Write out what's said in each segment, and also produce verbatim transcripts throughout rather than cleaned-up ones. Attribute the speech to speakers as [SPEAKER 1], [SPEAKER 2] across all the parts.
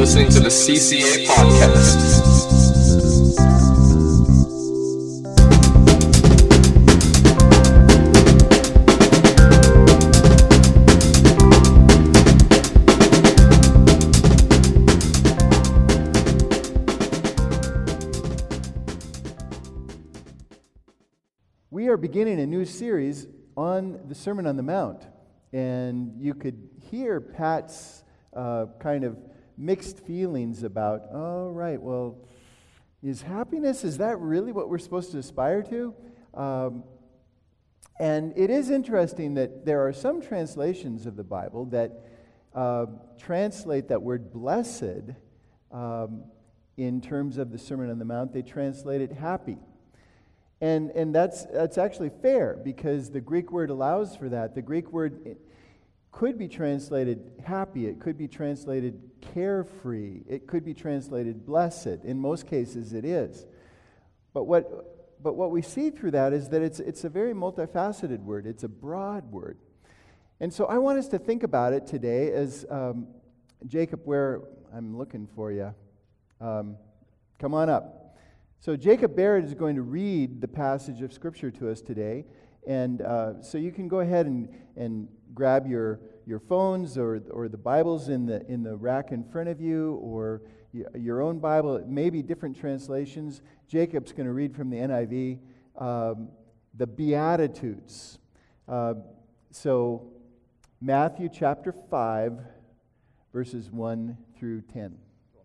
[SPEAKER 1] listening to the C C A Podcast.
[SPEAKER 2] We are beginning a new series on the Sermon on the Mount, and you could hear Pat's uh, kind of mixed feelings about, oh, right, well, is happiness, is that really what we're supposed to aspire to? Um, and it is interesting that there are some translations of the Bible that uh, translate that word blessed um, in terms of the Sermon on the Mount. They translate it happy. And and that's that's actually fair, because the Greek word allows for that. The Greek word could be translated happy. It could be translated carefree. It could be translated blessed. In most cases, it is. But what but what we see through that is that it's it's a very multifaceted word. It's a broad word. And so I want us to think about it today as um, Jacob, where I'm looking for you. Um, come on up. So Jacob Barrett is going to read the passage of Scripture to us today, and uh, so you can go ahead and, and grab your, your phones or or the Bibles in the in the rack in front of you, or your own Bible. It may be different translations. Jacob's going to read from the N I V, um, the Beatitudes. Uh, so Matthew chapter five, verses one through ten.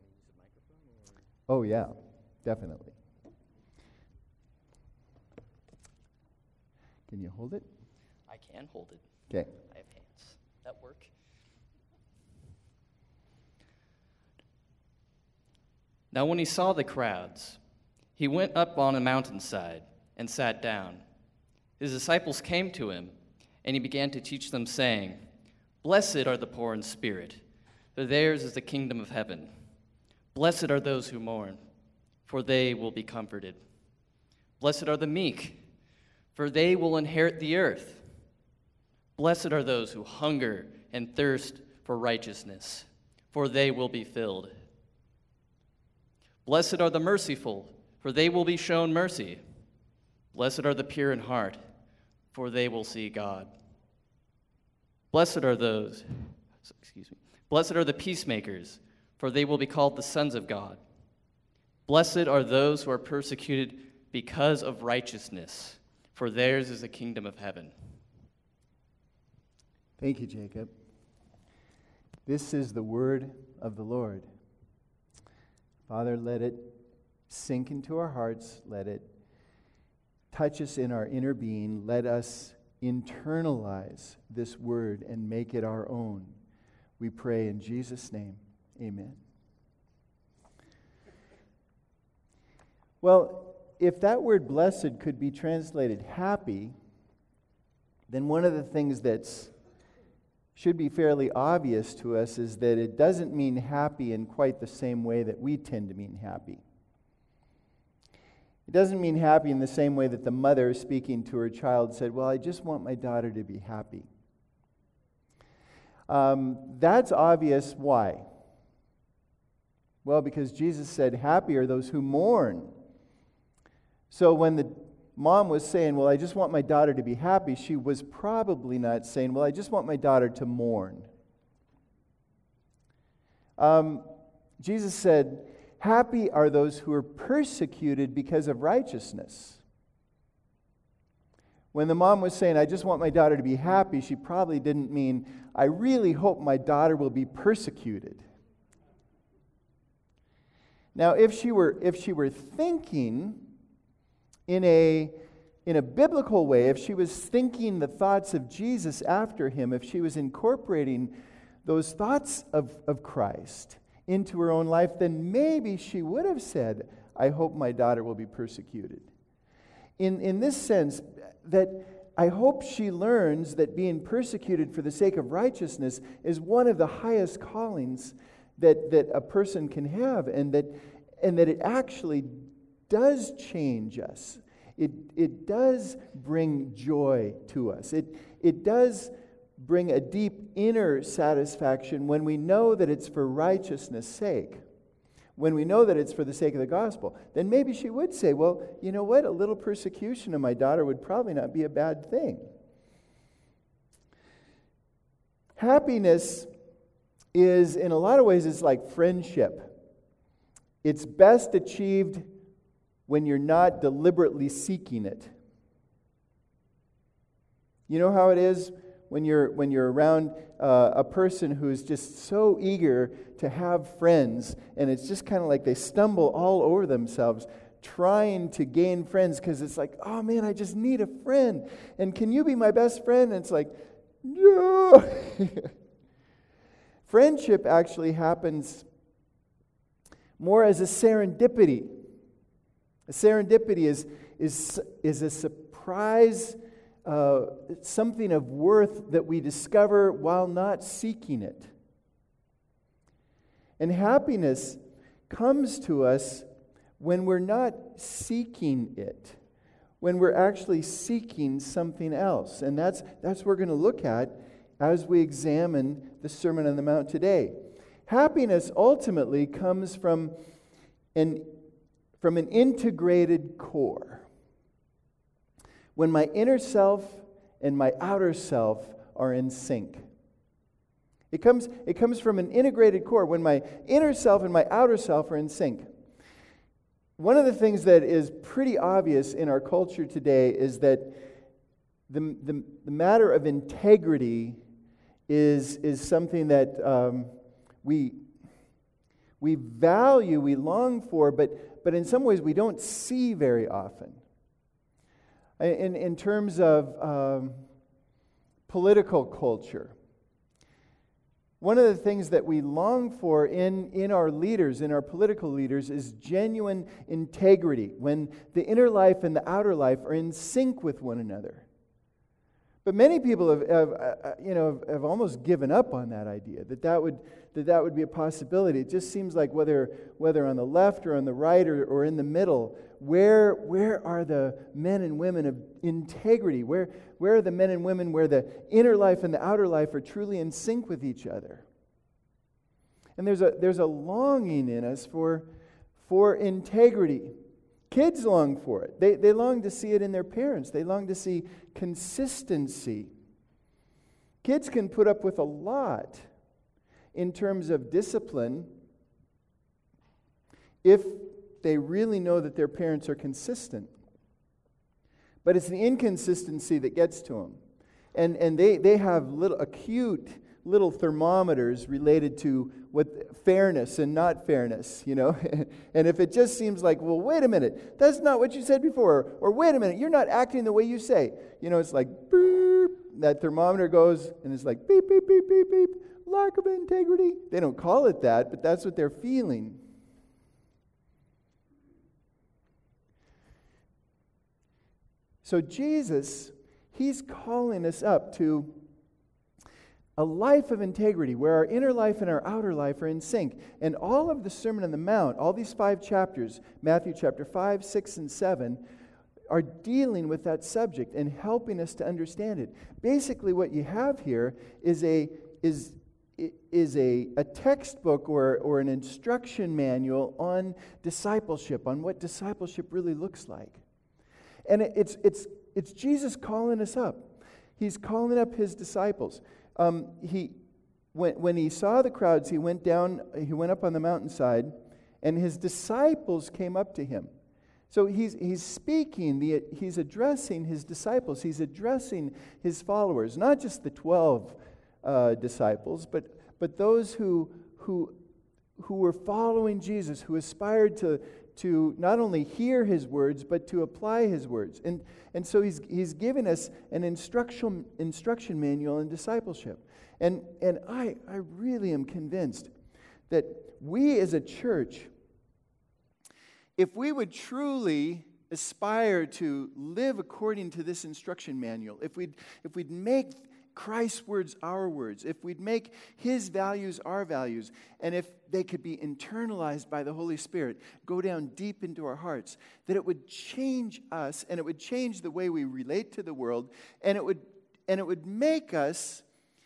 [SPEAKER 2] Oh yeah, definitely. Can you hold it?
[SPEAKER 3] I can hold it.
[SPEAKER 2] Okay.
[SPEAKER 3] I have hands that work. Now when he saw the crowds, he went up on a mountainside and sat down. His disciples came to him, and he began to teach them, saying, "Blessed are the poor in spirit, for theirs is the kingdom of heaven. Blessed are those who mourn, for they will be comforted. Blessed are the meek, for they will inherit the earth. Blessed are those who hunger and thirst for righteousness, for they will be filled. Blessed are the merciful, for they will be shown mercy. Blessed are the pure in heart, for they will see God. Blessed are those, excuse me, blessed are the peacemakers, for they will be called the sons of God. Blessed are those who are persecuted because of righteousness, for theirs is the kingdom of heaven."
[SPEAKER 2] Thank you, Jacob. This is the word of the Lord. Father, let it sink into our hearts. Let it touch us in our inner being. Let us internalize this word and make it our own. We pray in Jesus' name. Amen. Well, if that word blessed could be translated happy, then one of the things that's should be fairly obvious to us is that it doesn't mean happy in quite the same way that we tend to mean happy. It doesn't mean happy in the same way that the mother speaking to her child said, "Well, I just want my daughter to be happy." Um, that's obvious. Why? Well, because Jesus said, "Happy are those who mourn." So when the mom was saying, "Well, I just want my daughter to be happy," she was probably not saying, "Well, I just want my daughter to mourn." Um, Jesus said, "Happy are those who are persecuted because of righteousness." When the mom was saying, "I just want my daughter to be happy," she probably didn't mean, "I really hope my daughter will be persecuted." Now, if she were if she were thinking in a in a biblical way, if she was thinking the thoughts of Jesus after him, if she was incorporating those thoughts of, of Christ into her own life, then maybe she would have said, "I hope my daughter will be persecuted." In in this sense, that I hope she learns that being persecuted for the sake of righteousness is one of the highest callings that, that a person can have, and that and that it actually does change us. It it does bring joy to us. It it does bring a deep inner satisfaction when we know that it's for righteousness' sake, when we know that it's for the sake of the gospel, then maybe she would say, well, you know what, a little persecution of my daughter would probably not be a bad thing. Happiness is, in a lot of ways, it's like friendship. It's best achieved when you're not deliberately seeking it. You know how it is when you're when you're around uh, a person who's just so eager to have friends, and it's just kind of like they stumble all over themselves trying to gain friends because it's like, oh man, I just need a friend. And can you be my best friend? And it's like, no. Friendship actually happens more as a serendipity. A serendipity is, is, is a surprise, uh, something of worth that we discover while not seeking it. And happiness comes to us when we're not seeking it, when we're actually seeking something else. And that's, that's what we're going to look at as we examine the Sermon on the Mount today. Happiness ultimately comes from an, from an integrated core. When my inner self and my outer self are in sync. It comes, it comes from an integrated core, when my inner self and my outer self are in sync. One of the things that is pretty obvious in our culture today is that the, the, the matter of integrity is, is something that um, we, we value, we long for, but, but in some ways we don't see very often. In, in terms of um, political culture, one of the things that we long for in, in our leaders, in our political leaders, is genuine integrity, when the inner life and the outer life are in sync with one another. But many people have, have uh, you know, have, have almost given up on that idea, that that would, that that would be a possibility. It just seems like whether, whether on the left or on the right or, or in the middle, where, where are the men and women of integrity? Where, where are the men and women where the inner life and the outer life are truly in sync with each other? And there's a, there's a longing in us for, for integrity. Kids long for it. They, they long to see it in their parents. They long to see consistency. Kids can put up with a lot in terms of discipline if they really know that their parents are consistent. But it's the inconsistency that gets to them. And, and they, they have little acute little thermometers related to what fairness and not fairness, you know. And if it just seems like, well, wait a minute, that's not what you said before, or, or wait a minute, you're not acting the way you say. You know, it's like, beep, that thermometer goes, and it's like, beep, beep, beep, beep, beep, lack of integrity. They don't call it that, but that's what they're feeling. So Jesus, He's calling us up to a life of integrity where our inner life and our outer life are in sync. And all of the Sermon on the Mount, all these five chapters, Matthew chapter five, six, and seven, are dealing with that subject and helping us to understand it. Basically what you have here is a is is a, a textbook or, or an instruction manual on discipleship, on what discipleship really looks like. And it, it's it's it's Jesus calling us up. He's calling up His disciples. Um, he, when, when he saw the crowds, he went down, he went up on the mountainside, and His disciples came up to Him. So he's he's speaking, the, he's addressing His disciples, He's addressing His followers, not just the twelve uh, disciples, but but those who who who were following Jesus, who aspired to to not only hear His words, but to apply His words. And and so he's he's giving us an instruction instruction manual in discipleship. And and I, I really am convinced that we as a church, if we would truly aspire to live according to this instruction manual, if we'd if we'd make Christ's words our words, if we'd make His values our values, and if they could be internalized by the Holy Spirit, go down deep into our hearts, that it would change us, and it would change the way we relate to the world, and it would and it would make us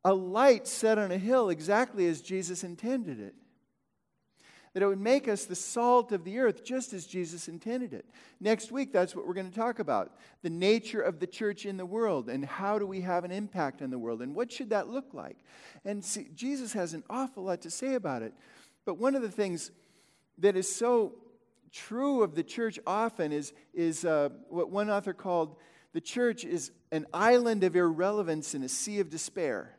[SPEAKER 2] a light set on a hill exactly as Jesus intended it. That it would make us the salt of the earth just as Jesus intended it. Next week, that's what we're going to talk about. The nature of the church in the world and how do we have an impact on the world and what should that look like. And see, Jesus has an awful lot to say about it. But one of the things that is so true of the church often is, is uh, what one author called the church is an island of irrelevance in a sea of despair.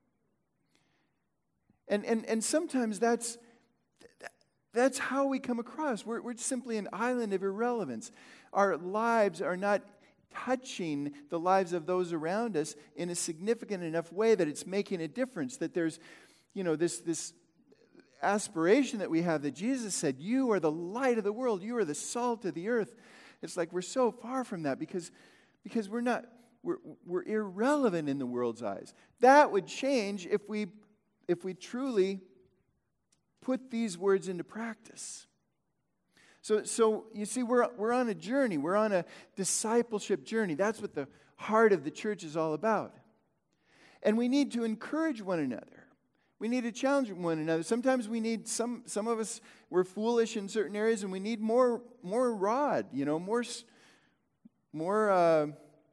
[SPEAKER 2] And, and, and sometimes that's... That's how we come across. We're, we're simply an island of irrelevance. Our lives are not touching the lives of those around us in a significant enough way that it's making a difference, that there's, you know, this, this aspiration that we have that Jesus said, you are the light of the world, you are the salt of the earth. It's like we're so far from that because, because we're not, we're, we're irrelevant in the world's eyes. That would change if we, if we truly put these words into practice. So, so you see, we're, we're on a journey. We're on a discipleship journey. That's what the heart of the church is all about. And we need to encourage one another. We need to challenge one another. Sometimes we need, some some of us, we're foolish in certain areas, and we need more more rod, you know, more, more uh,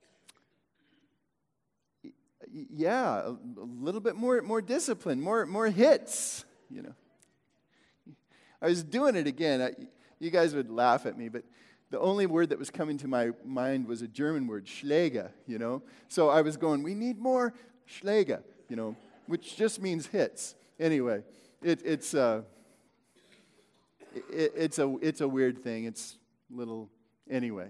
[SPEAKER 2] yeah, a little bit more, more discipline, more, more hits, you know. I was doing it again. I, you guys would laugh at me, but the only word that was coming to my mind was a German word, Schläge, you know. So I was going, we need more Schläge, you know, which just means hits. Anyway, it, it's, uh, it, it's, a, it's a weird thing. It's little, anyway.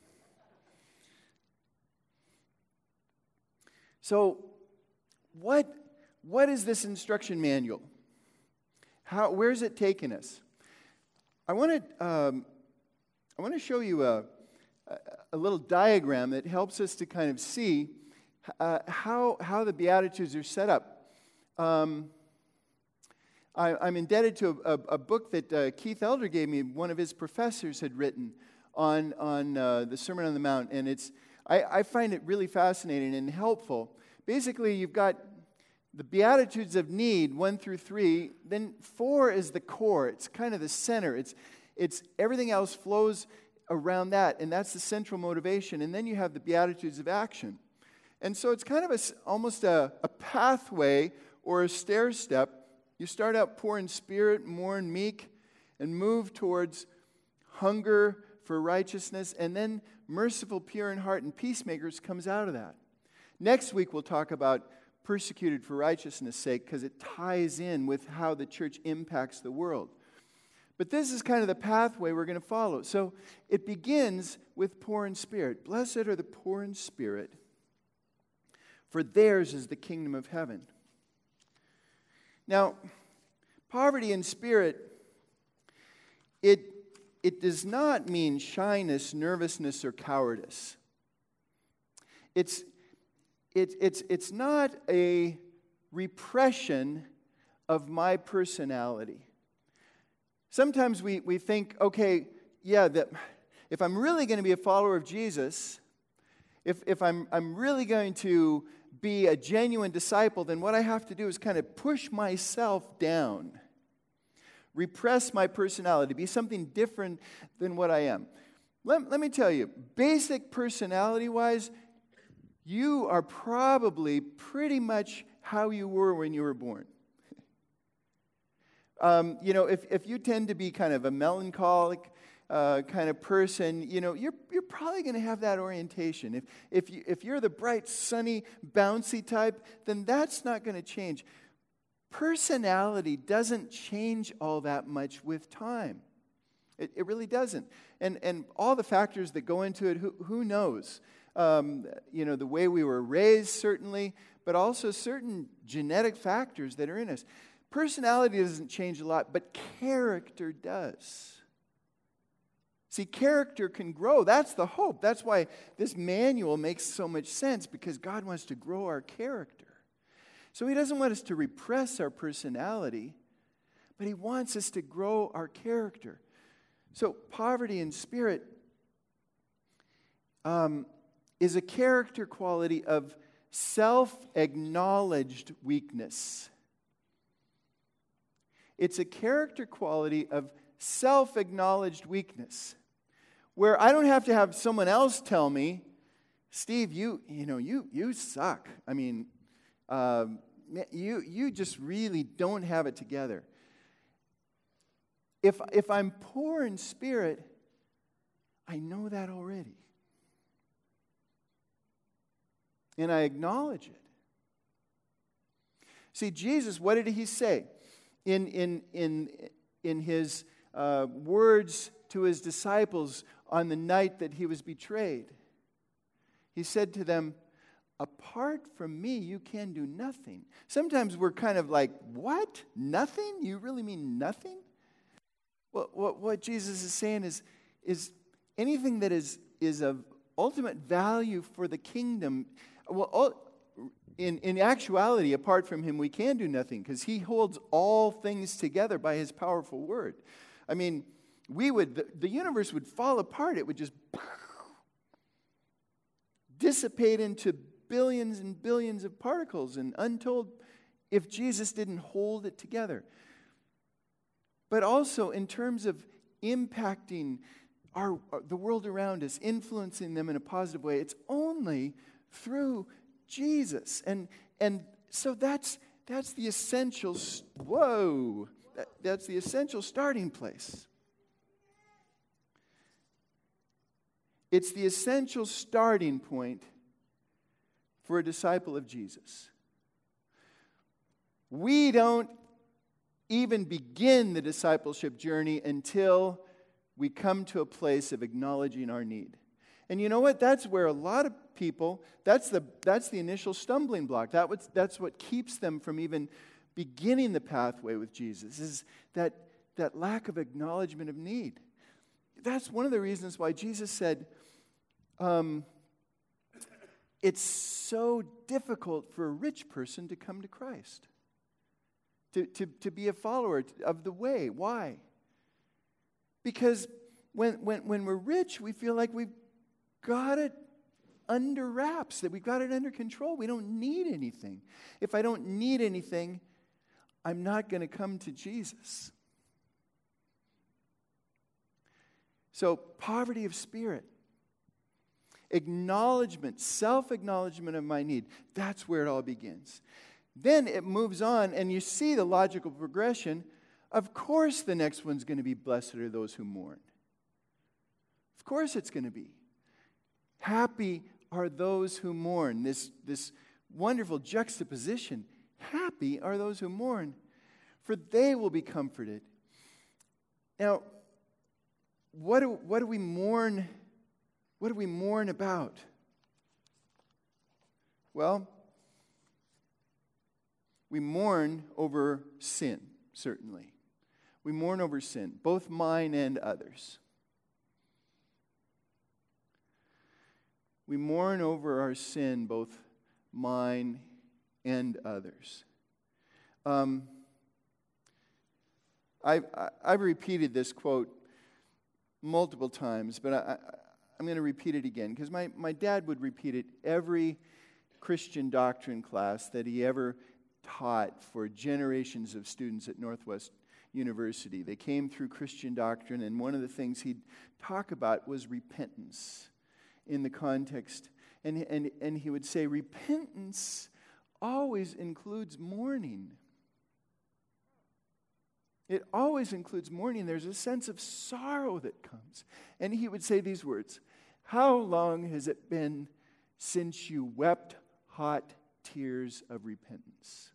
[SPEAKER 2] So what, what is this instruction manual? How, where's it taking us? I want to um, I want to show you a, a, a little diagram that helps us to kind of see uh, how how the Beatitudes are set up. Um, I, I'm indebted to a, a, a book that uh, Keith Elder gave me. One of his professors had written on on uh, the Sermon on the Mount, and it's I, I find it really fascinating and helpful. Basically, you've got the Beatitudes of need, one through three, then four is the core. It's kind of the center. It's, it's everything else flows around that, and that's the central motivation. And then you have the Beatitudes of action. And so it's kind of a, almost a, a pathway or a stair step. You start out poor in spirit, more and meek, and move towards hunger for righteousness, and then merciful, pure in heart, and peacemakers comes out of that. Next week we'll talk about persecuted for righteousness' sake, because it ties in with how the church impacts the world. But this is kind of the pathway we're going to follow. So it begins with poor in spirit. Blessed are the poor in spirit, for theirs is the kingdom of heaven. Now, poverty in spirit, it, it does not mean shyness, nervousness, or cowardice. It's It, it's, it's not a repression of my personality. Sometimes we, we think, okay, yeah, that if I'm really going to be a follower of Jesus, if, if I'm, I'm really going to be a genuine disciple, then what I have to do is kind of push myself down, repress my personality, be something different than what I am. Let, let me tell you, basic personality-wise, you are probably pretty much how you were when you were born. um, you know, if, if you tend to be kind of a melancholic uh, kind of person, you know, you're you're probably going to have that orientation. If if you if you're the bright, sunny, bouncy type, then that's not going to change. Personality doesn't change all that much with time. It, it really doesn't. And and all the factors that go into it, who who knows? Um, you know, the way we were raised, certainly, but also certain genetic factors that are in us. Personality doesn't change a lot, but character does. See, character can grow. That's the hope. That's why this manual makes so much sense, because God wants to grow our character. So He doesn't want us to repress our personality, but He wants us to grow our character. So poverty in spirit um, is a character quality of self-acknowledged weakness. It's a character quality of self-acknowledged weakness, where I don't have to have someone else tell me, Steve, you you know you you suck. I mean, um, you you just really don't have it together. If if I'm poor in spirit, I know that already, and I acknowledge it. See, Jesus, what did he say in in in in his uh, words to his disciples on the night that he was betrayed? He said to them, apart from me, you can do nothing. Sometimes we're kind of like, what? Nothing? You really mean nothing? Well, what, what Jesus is saying is, is anything that is, is of ultimate value for the kingdom, well, all, in, in actuality, apart from him, we can do nothing, because he holds all things together by his powerful word. I mean, we would, the, the universe would fall apart. It would just dissipate into billions and billions of particles and untold if Jesus didn't hold it together. But also in terms of impacting our, the world around us, influencing them in a positive way, it's only through Jesus. And and so that's that's the essential, whoa, that, that's the essential starting place. It's the essential starting point for a disciple of Jesus. We don't even begin the discipleship journey until we come to a place of acknowledging our need. And you know what? That's where a lot of people, that's the that's the initial stumbling block. That was, that's what keeps them from even beginning the pathway with Jesus, is that, that lack of acknowledgement of need. That's one of the reasons why Jesus said, um, it's so difficult for a rich person to come to Christ, to, to, to be a follower of the way. Why? Because when, when, when we're rich, we feel like we've got it under wraps, that we've got it under control. We don't need anything. If I don't need anything, I'm not going to come to Jesus. So, poverty of spirit, acknowledgement, self-acknowledgement of my need, that's where it all begins. Then it moves on, and you see the logical progression. Of course the next one's going to be, blessed are those who mourn. Of course it's going to be. Happy are those who mourn. This, this wonderful juxtaposition. Happy are those who mourn, for they will be comforted. Now, what do, what do we mourn? What do we mourn about? Well, we mourn over sin, certainly. We mourn over sin, both mine and others. We mourn over our sin, both mine and others. Um, I've, I've repeated this quote multiple times, but I, I, I'm going to repeat it again, because my, my dad would repeat it every Christian doctrine class that he ever taught for generations of students at Northwest University. They came through Christian doctrine, and one of the things he'd talk about was repentance in the context. And, and, and he would say, repentance always includes mourning. It always includes mourning. There's a sense of sorrow that comes. And he would say these words, how long has it been since you wept hot tears of repentance?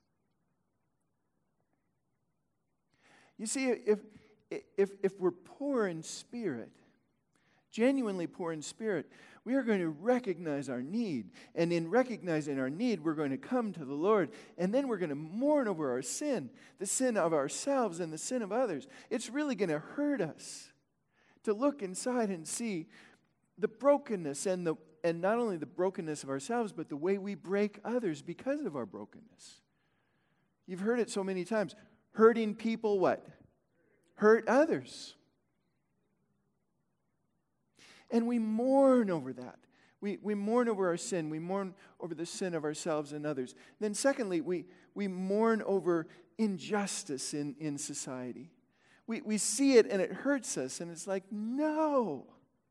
[SPEAKER 2] You see, if, if, if we're poor in spirit, genuinely poor in spirit, we are going to recognize our need. And in recognizing our need, we're going to come to the Lord. And then we're going to mourn over our sin, the sin of ourselves and the sin of others. It's really going to hurt us to look inside and see the brokenness, and the and not only the brokenness of ourselves, but the way we break others because of our brokenness. You've heard it so many times. Hurting people what? Hurt others. And we mourn over that. We, we mourn over our sin. We mourn over the sin of ourselves and others. Then secondly, we, we mourn over injustice in, in society. We, we see it and it hurts us, and it's like, no.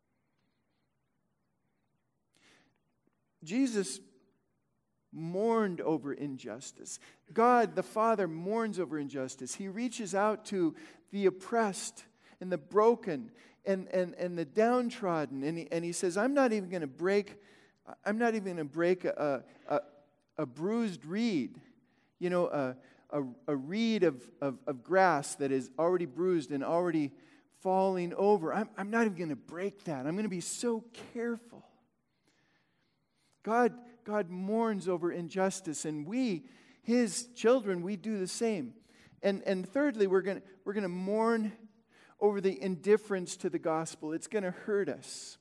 [SPEAKER 2] Jesus mourned over injustice. God, the Father, mourns over injustice. He reaches out to the oppressed and the broken and, and, and the downtrodden. And he, and he says, I'm not even going to break, I'm not even going to break a, a, a bruised reed, you know, a, a, a reed of, of, of grass that is already bruised and already falling over. I'm, I'm not even going to break that. I'm going to be so careful. God, God mourns over injustice, and we, His children, we do the same. And, and thirdly, we're going we're going to mourn over the indifference to the gospel. It's going to hurt us.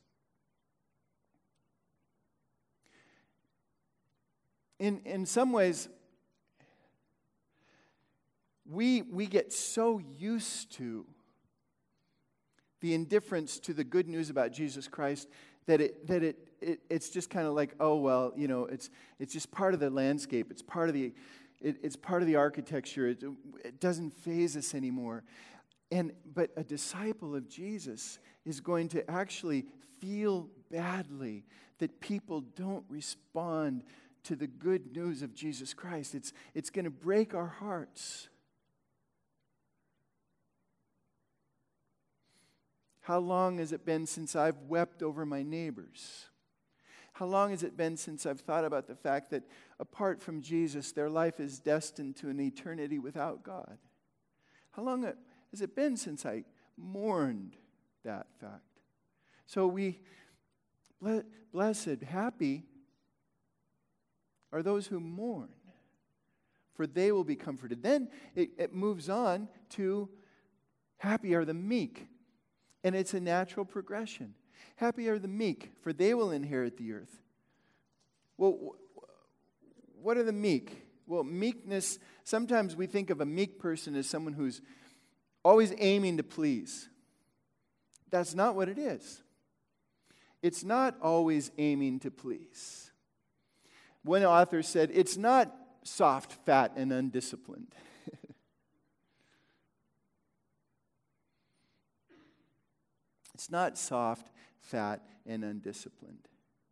[SPEAKER 2] In, in some ways, we, we get so used to the indifference to the good news about Jesus Christ that it that it, it it's just kind of like, oh well, you know, it's it's just part of the landscape. It's part of the it, it's part of the architecture. It, it doesn't faze us anymore. And but a disciple of Jesus is going to actually feel badly that people don't respond to the good news of Jesus Christ. It's it's going to break our hearts. How long has it been since I've wept over my neighbors? How long has it been since I've thought about the fact that apart from Jesus, their life is destined to an eternity without God? How long has it been since I mourned that fact? So we, blessed, happy are those who mourn, for they will be comforted. Then it, it moves on to happy are the meek. And it's a natural progression. Happy are the meek, for they will inherit the earth. Well, what are the meek? Well, meekness, sometimes we think of a meek person as someone who's always aiming to please. That's not what it is. It's not always aiming to please. One author said, it's not soft, fat, and undisciplined. It's not soft, fat, and undisciplined.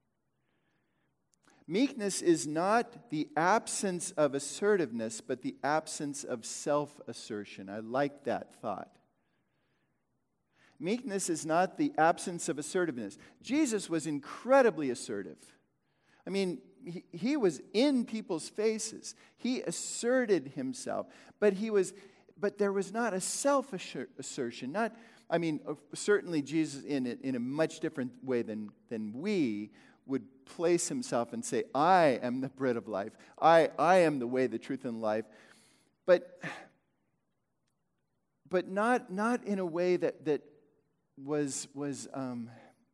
[SPEAKER 2] Meekness is not the absence of assertiveness, but the absence of self-assertion. I like that thought. Meekness is not the absence of assertiveness. Jesus was incredibly assertive. I mean, he, he was in people's faces. He asserted himself, but he was, but there was not a self-assertion, not. I mean, certainly Jesus, in a, in a much different way than, than we, would place himself and say, I am the bread of life. I, I am the way, the truth, and life. But, but not, not in a way that, that was, was um,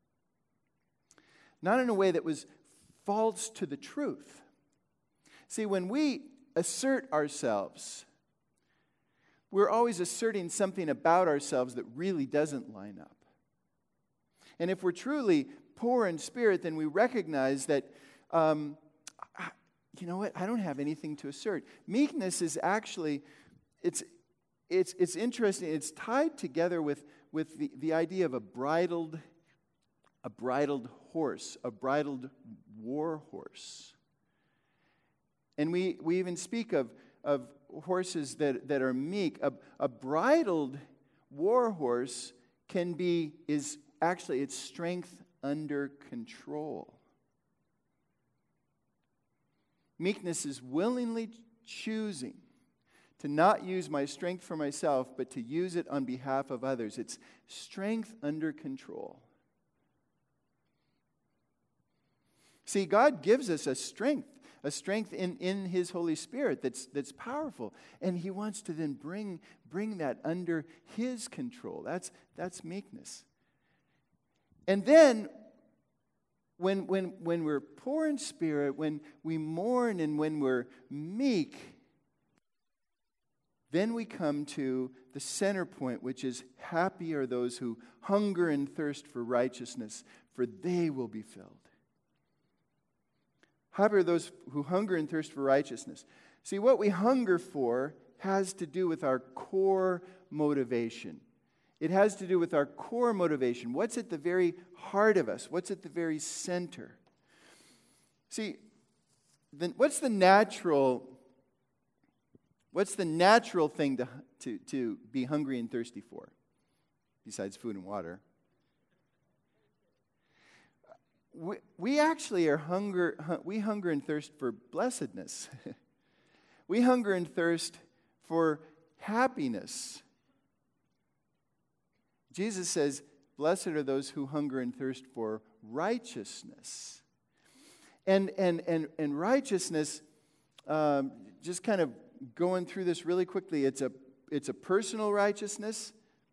[SPEAKER 2] not in a way that was false to the truth. See, when we assert ourselves, we're always asserting something about ourselves that really doesn't line up. And if we're truly poor in spirit, then we recognize that, um, I, you know what, I don't have anything to assert. Meekness is actually, it's it's it's interesting. It's tied together with, with the, the idea of a bridled, a bridled horse, a bridled war horse. And we, we even speak of, of horses that, that are meek. A, a bridled war horse can be, is actually its strength under control. Meekness is willingly choosing to not use my strength for myself, but to use it on behalf of others. It's strength under control. See, God gives us a strength. A strength in, in His Holy Spirit that's that's powerful. And He wants to then bring, bring that under His control. That's, that's meekness. And then, when, when, when we're poor in spirit, when we mourn and when we're meek, then we come to the center point, which is happy are those who hunger and thirst for righteousness, for they will be filled. Happy are those who hunger and thirst for righteousness. See, what we hunger for has to do with our core motivation. It has to do with our core motivation. What's at the very heart of us? What's at the very center? See, the, what's the natural, what's the natural thing to, to, to be hungry and thirsty for, besides food and water? We, we actually are hunger, we hunger and thirst for blessedness. We hunger and thirst for happiness. Jesus says, blessed are those who hunger and thirst for righteousness. And, and, and, and righteousness, um, just kind of going through this really quickly, it's a, it's a personal righteousness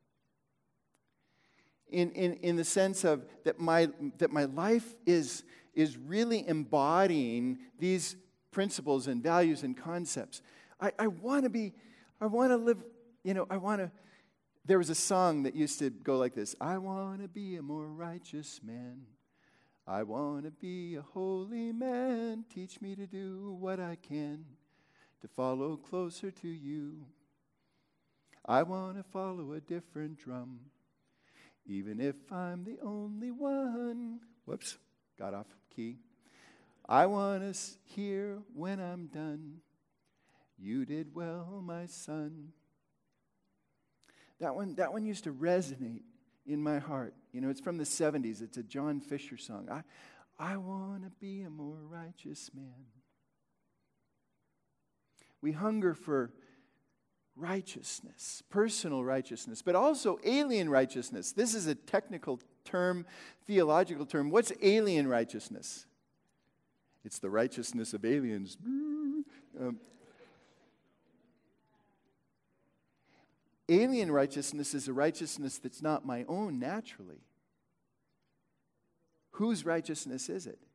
[SPEAKER 2] in, in, in the sense of that my, that my life is, is really embodying these principles and values and concepts. I, I want to be, I want to live, you know, I want to, there was a song that used to go like this. I want to be a more righteous man. I want to be a holy man. Teach me to do what I can to follow closer to you. I want to follow a different drum, even if I'm the only one. Whoops, got off key. I want to hear when I'm done. You did well, my son. That one, that one used to resonate in my heart. You know, it's from the seventies. It's a John Fisher song. I, I want to be a more righteous man. We hunger for righteousness, personal righteousness, but also alien righteousness. This is a technical term, theological term. What's alien righteousness? It's the righteousness of aliens. Um, Alien righteousness is a righteousness that's not my own naturally. Whose righteousness is it?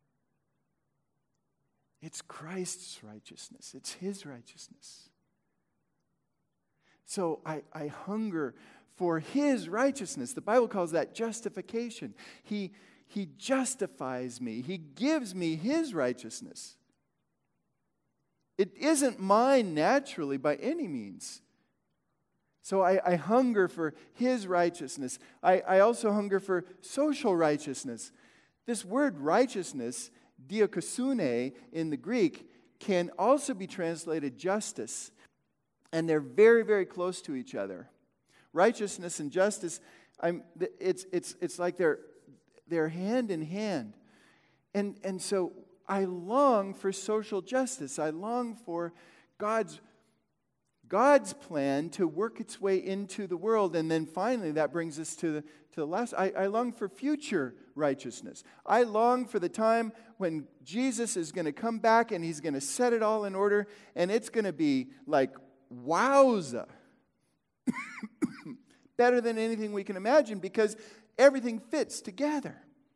[SPEAKER 2] It's Christ's righteousness. It's His righteousness. So I, I hunger for His righteousness. The Bible calls that justification. He, he justifies me. He gives me His righteousness. It isn't mine naturally by any means. So I, I hunger for His righteousness. I, I also hunger for social righteousness. This word righteousness, dikaiosune in the Greek, can also be translated justice. And they're very, very close to each other. Righteousness and justice, I'm, it's, it's, it's like they're, they're hand in hand. And, and so I long for social justice. I long for God's God's plan to work its way into the world. And then finally, that brings us to the, to the last. I, I long for future righteousness. I long for the time when Jesus is going to come back and He's going to set it all in order. And it's going to be like, wowza. Better than anything we can imagine because everything fits together.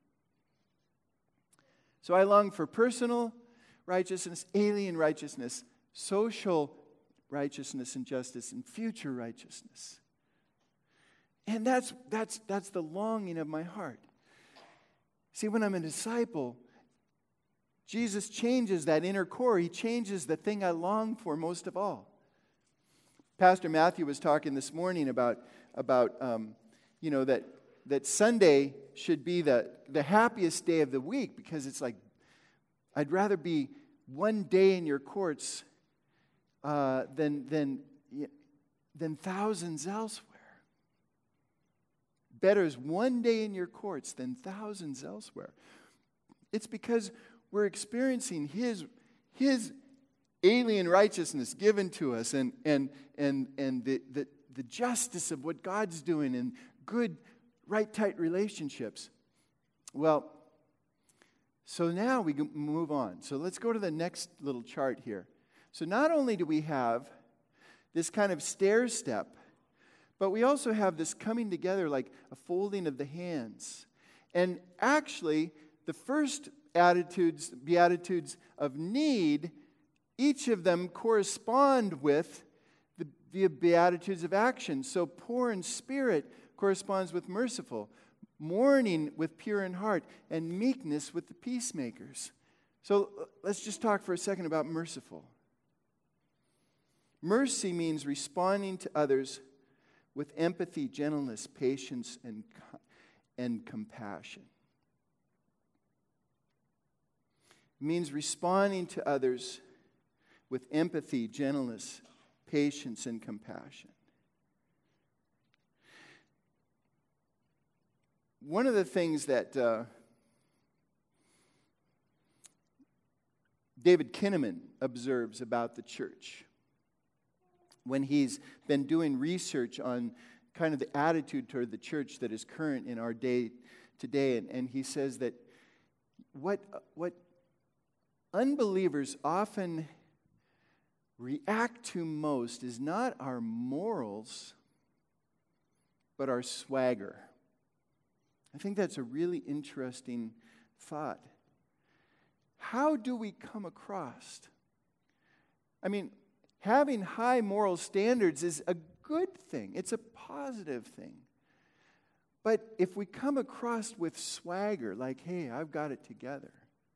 [SPEAKER 2] So I long for personal righteousness, alien righteousness, social righteousness and justice, and future righteousness. And that's that's that's the longing of my heart. See, when I'm a disciple, Jesus changes that inner core. He changes the thing I long for most of all. Pastor Matthew was talking this morning about about um, you know that that Sunday should be the the happiest day of the week because it's like I'd rather be one day in your courts Uh, than, than, than thousands elsewhere. Better is one day in your courts than thousands elsewhere. It's because we're experiencing His, His alien righteousness given to us and, and, and, and the, the, the justice of what God's doing and good, right, tight relationships. Well, so now we move on. So let's go to the next little chart here. So not only do we have this kind of stair step, but we also have this coming together like a folding of the hands. And actually, the first attitudes, beatitudes of need, each of them correspond with the, the beatitudes of action. So poor in spirit corresponds with merciful, mourning with pure in heart, and meekness with the peacemakers. So let's just talk for a second about merciful. Mercy means responding to others with empathy, gentleness, patience, and, and compassion. It means responding to others with empathy, gentleness, patience, and compassion. One of the things that uh, David Kinnaman observes about the church when he's been doing research on kind of the attitude toward the church that is current in our day today, and, and he says that what, what unbelievers often react to most is not our morals, but our swagger. I think that's a really interesting thought. How do we come across? I mean, having high moral standards is a good thing. It's a positive thing. But if we come across with swagger, like, hey, I've got it together,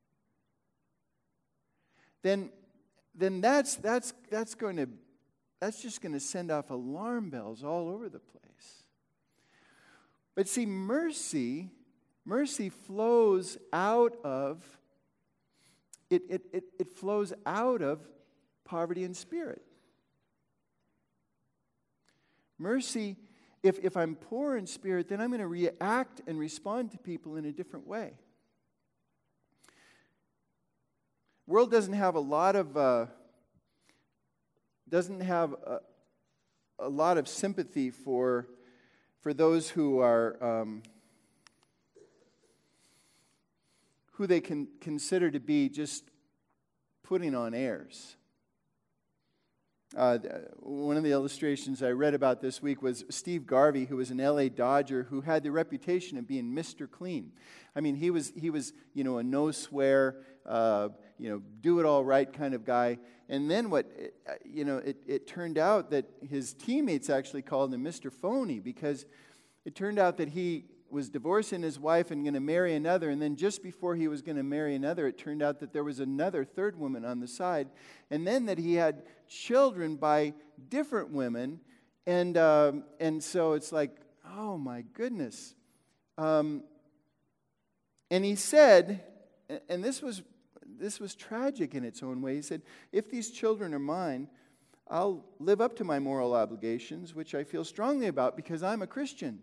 [SPEAKER 2] then, then that's, that's, that's going to, that's just going to send off alarm bells all over the place. But see, mercy, mercy flows out of, it, it, it, it flows out of poverty in spirit. Mercy, if, if I'm poor in spirit, then I'm going to react and respond to people in a different way. World doesn't have a lot of uh, doesn't have a, a lot of sympathy for for those who are um, who they can consider to be just putting on airs. Uh, one of the illustrations I read about this week was Steve Garvey, who was an L A Dodger who had the reputation of being Mister Clean. I mean, he was he was you know a no swear, uh, you know, do it all right kind of guy. And then what you know it, it turned out that his teammates actually called him Mister Phony, because it turned out that he was divorcing his wife and going to marry another, and then just before he was going to marry another, it turned out that there was another third woman on the side, and then that he had children by different women, and um, and so it's like, oh my goodness. Um, and he said, and this was this was tragic in its own way. He said, if these children are mine, I'll live up to my moral obligations, which I feel strongly about because I'm a Christian.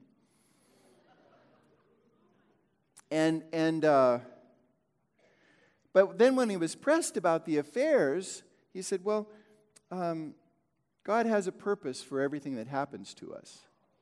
[SPEAKER 2] And and uh, but then when he was pressed about the affairs, he said, well, um, God has a purpose for everything that happens to us.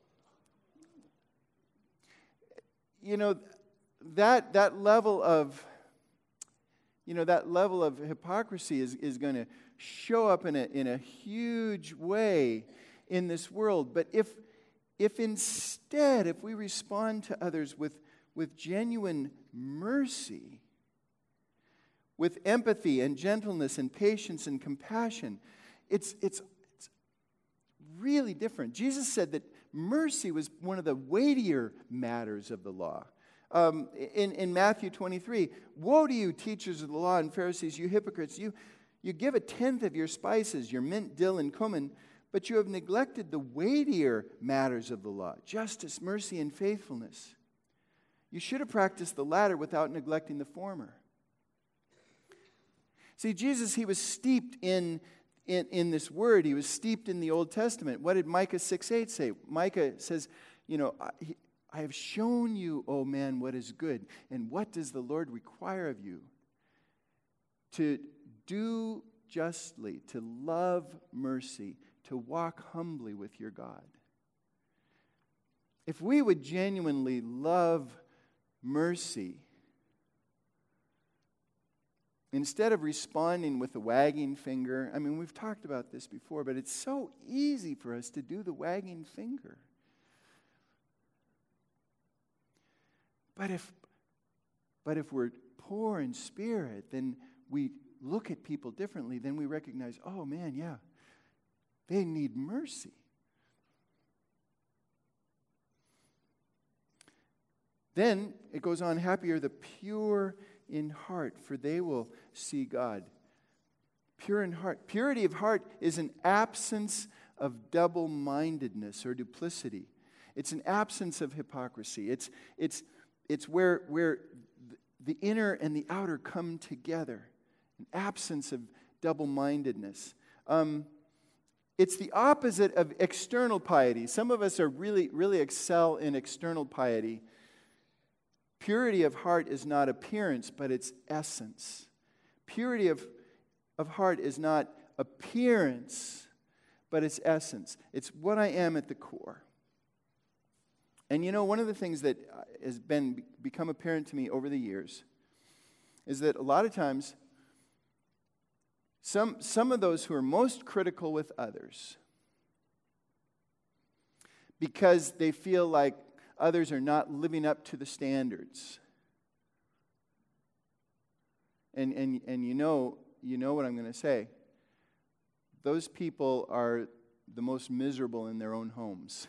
[SPEAKER 2] You know, that that level of you know that level of hypocrisy is, is going to show up in a in a huge way in this world. But if if instead, if we respond to others with with genuine mercy, with empathy and gentleness and patience and compassion, it's, it's, it's really different. Jesus said that mercy was one of the weightier matters of the law. Um, in, in Matthew twenty-three, woe to you, teachers of the law and Pharisees, you hypocrites! You, you give a tenth of your spices, your mint, dill, and cumin, but you have neglected the weightier matters of the law, justice, mercy, and faithfulness. You should have practiced the latter without neglecting the former. See, Jesus, he was steeped in, in, in this word. He was steeped in the Old Testament. What did Micah six eight say? Micah says, you know, I, I have shown you, O man, what is good. And what does the Lord require of you? To do justly, to love mercy, to walk humbly with your God. If we would genuinely love mercy, instead of responding with a wagging finger, I mean, we've talked about this before, but it's so easy for us to do the wagging finger. But if, but if we're poor in spirit, then we look at people differently. Then we recognize, oh man, yeah, they need mercy. Then it goes on, happy are the pure in heart, for they will see God. Pure in heart. Purity of heart is an absence of double-mindedness or duplicity. It's an absence of hypocrisy. It's, it's, it's where, where the inner and the outer come together. An absence of double-mindedness. Um, it's the opposite of external piety. Some of us are really, really excel in external piety. Purity of heart is not appearance, but it's essence. Purity of, of heart is not appearance, but it's essence. It's what I am at the core. And you know, one of the things that has been become apparent to me over the years is that a lot of times, some, some of those who are most critical with others, because they feel like others are not living up to the standards. And, and, and you know, you know what I'm going to say. Those people are the most miserable in their own homes.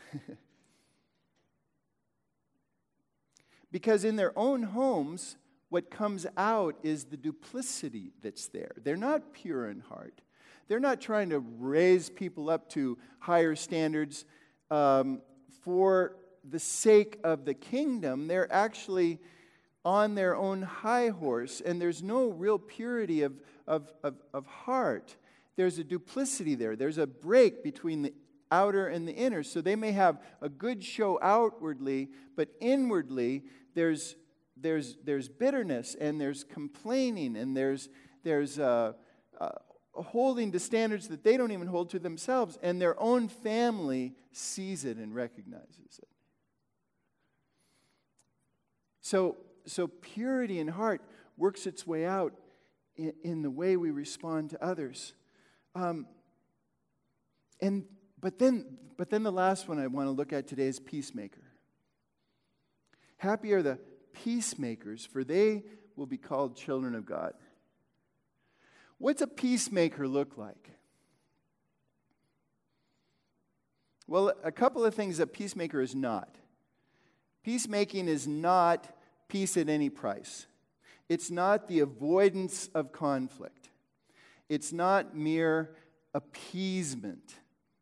[SPEAKER 2] Because in their own homes, what comes out is the duplicity that's there. They're not pure in heart. They're not trying to raise people up to higher standards um, for the sake of the kingdom. They're actually on their own high horse, and there's no real purity of, of, of, of heart. There's a duplicity there. There's a break between the outer and the inner. So they may have a good show outwardly, but inwardly there's there's there's bitterness, and there's complaining, and there's there's uh, uh, holding to standards that they don't even hold to themselves, and their own family sees it and recognizes it. So so purity in heart works its way out in, in the way we respond to others. Um, and but then but then the last one I want to look at today is peacemaker. Happy are the peacemakers, for they will be called children of God. What's a peacemaker look like? Well, a couple of things that peacemaker is not. Peacemaking is not peace at any price. It's not the avoidance of conflict. It's not mere appeasement.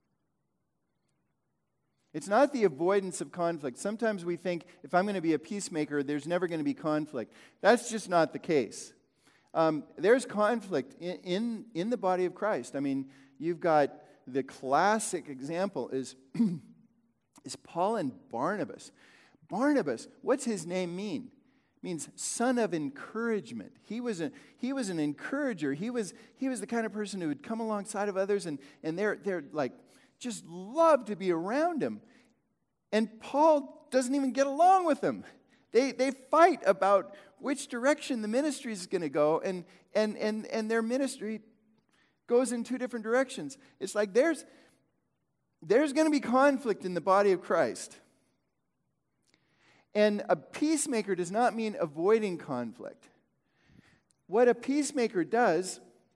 [SPEAKER 2] It's not the avoidance of conflict. Sometimes we think, if I'm going to be a peacemaker, there's never going to be conflict. That's just not the case. Um, there's conflict in, in, in the body of Christ. I mean, you've got the classic example is, is Paul and Barnabas. Barnabas, what's his name mean? It means son of encouragement. He was a he was an encourager. He was he was the kind of person who would come alongside of others, and, and they're they're like just love to be around him. And Paul doesn't even get along with them. They they fight about which direction the ministry is going to go, and and and and their ministry goes in two different directions. It's like there's there's going to be conflict in the body of Christ. And a peacemaker does not mean avoiding conflict. What a peacemaker does,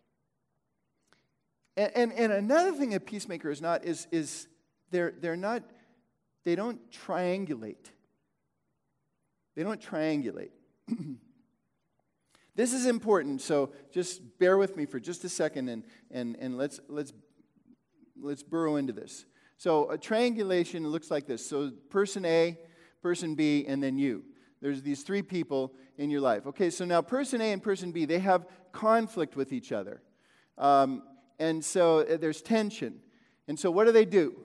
[SPEAKER 2] and, and, and another thing a peacemaker is not, is, is they're, they're not, they don't triangulate. They don't triangulate. This is important, so just bear with me for just a second, and, and, and let's, let's, let's burrow into this. So a triangulation looks like this. So person A, person B, and then you. There's these three people in your life. Okay, so now person A and person B, they have conflict with each other. Um, and so there's tension. And so what do they do?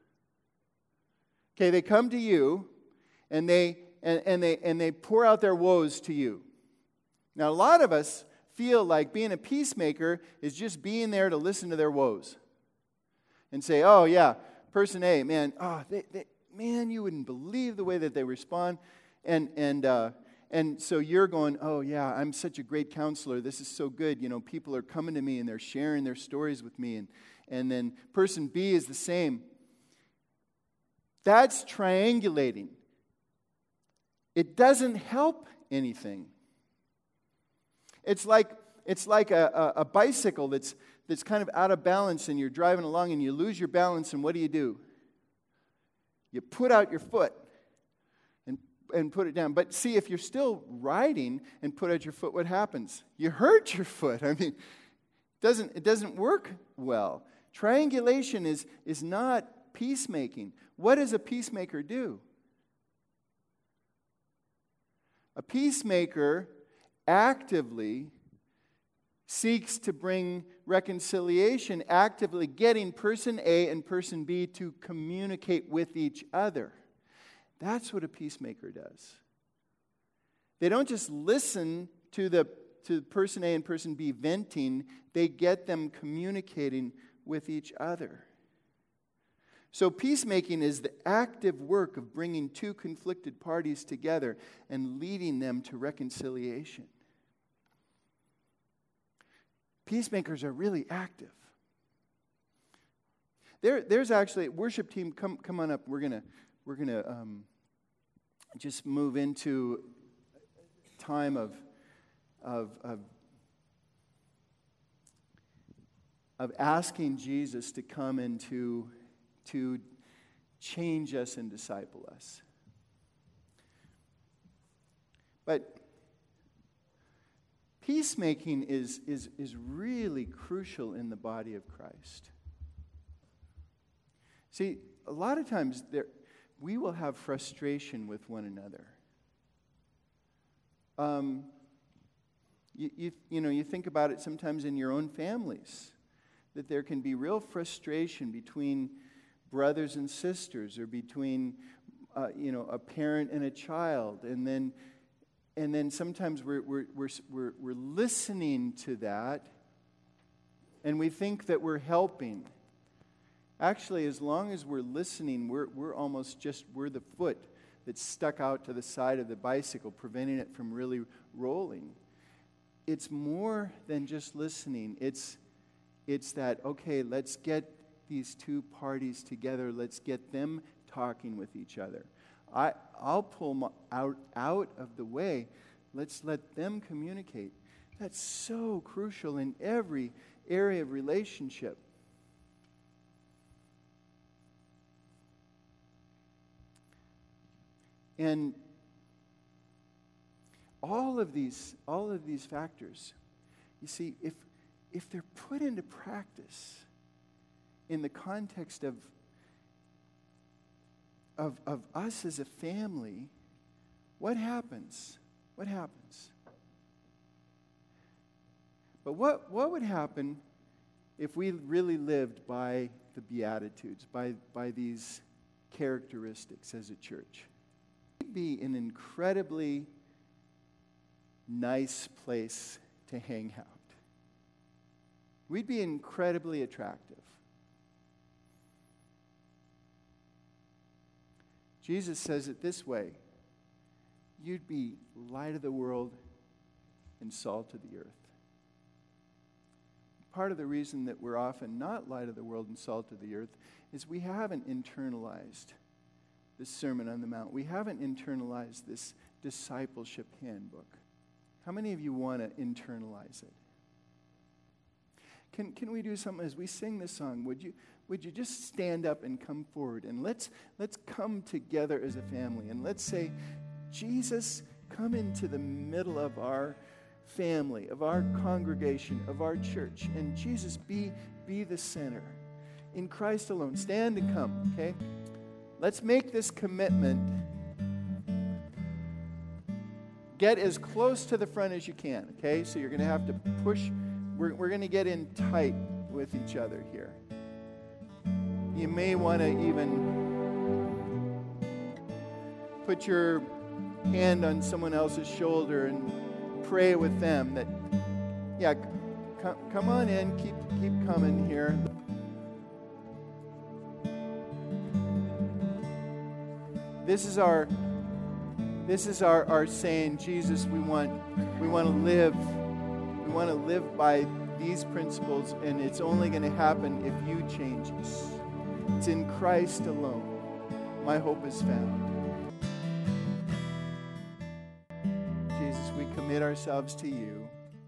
[SPEAKER 2] Okay, they come to you, and they and, and they and they pour out their woes to you. Now, a lot of us feel like being a peacemaker is just being there to listen to their woes. And say, oh yeah, person A, man, oh, they, they Man, you wouldn't believe the way that they respond. And and uh, and so you're going, oh, yeah, I'm such a great counselor. This is so good. You know, people are coming to me and they're sharing their stories with me. And, and then person B is the same. That's triangulating. It doesn't help anything. It's like it's like a, a, a bicycle that's that's kind of out of balance, and you're driving along and you lose your balance, and what do you do? You put out your foot, and and put it down. But see, if you're still riding and put out your foot, what happens? You hurt your foot. I mean, it doesn't, it doesn't work well. Triangulation is, is not peacemaking. What does a peacemaker do? A peacemaker actively seeks to bring reconciliation, actively getting person A and person B to communicate with each other. That's what a peacemaker does. They don't just listen to the to person A and person B venting, they get them communicating with each other. So peacemaking is the active work of bringing two conflicted parties together and leading them to reconciliation. Peacemakers are really active. There, there's actually worship team. Come, come on up. We're gonna, we're gonna um, just move into time of, of, of, of asking Jesus to come and to, to change us and disciple us. But peacemaking is, is, is really crucial in the body of Christ. See, a lot of times there, we will have frustration with one another. Um, you, you, you know, you think about it sometimes in your own families, that there can be real frustration between brothers and sisters, or between, uh, you know, a parent and a child, and then And then sometimes we're, we're, we're, we're, we're listening to that, and we think that we're helping. Actually, as long as we're listening, we're, we're almost just, we're the foot that's stuck out to the side of the bicycle, preventing it from really rolling. It's more than just listening. It's, it's that, okay, let's get these two parties together. Let's get them talking with each other. I, I'll pull them out, out of the way. Let's let them communicate. That's so crucial in every area of relationship. And all of these, all of these factors, you see, if if they're put into practice in the context of Of, of us as a family, what happens? What happens? But what, what would happen if we really lived by the Beatitudes, by, by these characteristics as a church? We'd be an incredibly nice place to hang out. We'd be incredibly attractive. Jesus says it this way: you'd be light of the world and salt of the earth. Part of the reason that we're often not light of the world and salt of the earth is we haven't internalized this Sermon on the Mount. We haven't internalized this discipleship handbook. How many of you want to internalize it? Can, can we do something as we sing this song? Would you Would you just stand up and come forward, and let's let's come together as a family, and let's say, Jesus, come into the middle of our family, of our congregation, of our church, and Jesus, be be the center. In Christ alone. Stand and come, okay? Let's make this commitment. Get as close to the front as you can, okay? So you're going to have to push. We're, we're going to get in tight with each other here. You may want to even put your hand on someone else's shoulder and pray with them that, yeah, c- come on in, keep keep coming here. This is our this is our, our saying, Jesus, we want we want to live we want to live by these principles, and it's only going to happen if you change us. It's in Christ alone my hope is found. Jesus, we commit ourselves to you,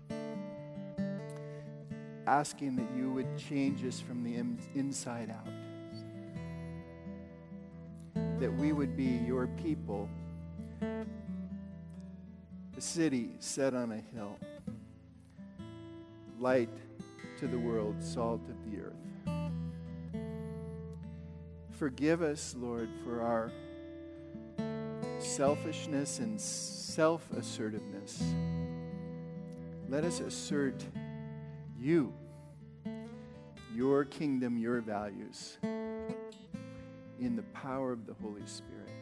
[SPEAKER 2] asking that you would change us from the in- inside out. That we would be your people A city set on a hill, light to the world, salt of the earth. Forgive us, Lord, for our selfishness and self-assertiveness. Let us assert you, your kingdom, your values, in the power of the Holy Spirit.